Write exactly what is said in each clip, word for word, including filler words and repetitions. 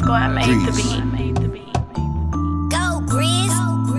underscore I made the beat. Go, Grizz.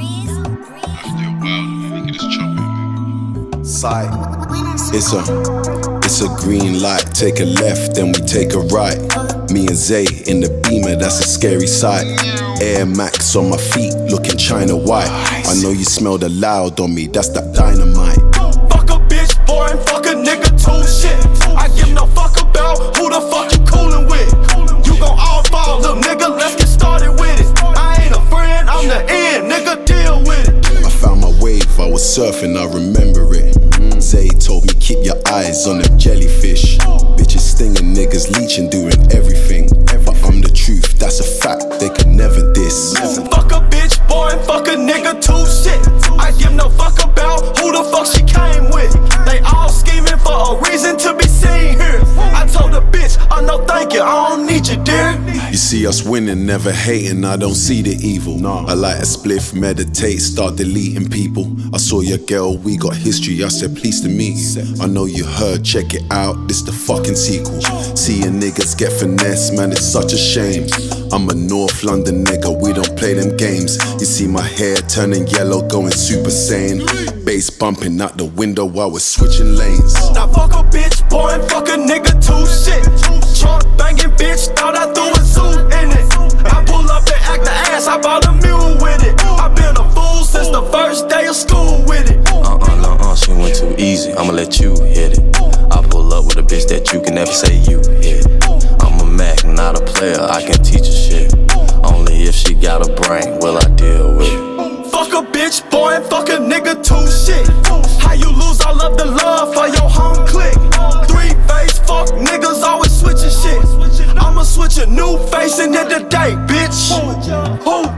Sight. It's a, it's a green light. Take a left, then we take a right. Me and Zay in the Beamer, that's a scary sight. Air Max on my feet, looking China white. I know you smell the loud on me, that's that dynamite. Fuck a bitch, boy, and fuck a nigga too, shit. I give no fuck about who the fuck you coolin' with. You gon' all fall, little nigga, let's get started with it. I ain't a friend, I'm the end, nigga, deal with it. I found my wave, I was surfing, I remember it. Zay told me keep your eyes on them jellyfish. Bitches stinging, niggas leeching, doing everything. But I'm the truth, that's a fact, they could never diss. Fuck a bitch, boy, and fuck a nigga too, shit. I give no fuck about who the fuck she came with. They all scheming for a reason to be seen here. I told the bitch, oh no thank you, I don't need you, dear. You see us winning, never hating, I don't see the evil. I light a spliff, meditate, start deleting people. I saw your girl, we got history, I said pleased to meet you. I know you heard, check it out, this the fucking sequel. Seeing niggas get finesse, man, it's such a shame. I'm a North London nigga, we don't play them games. You see my hair turning yellow, going super sane. Bass bumping out the window while we're switching lanes. Now fuck a bitch, boy, and fuck a nigga too, shit. Trunk banging bitch, thought I threw a zoo in it. I pull up and act the ass, I bought a mule with it. I been a fool since the first day of school with it. Uh-uh, uh-uh, she went too easy, I'ma let you hit it. I pull up with a bitch that you can never say you hit. I'm a Mac, not a player, I can teach her shit. Only if she got a brain, will I deal with it. Fuck a bitch, boy, and fuck a nigga too, shit. How you lose all of the love for your home clique? Three face, fuck niggas always switching shit. I'ma switch a new face in the day, bitch. Who?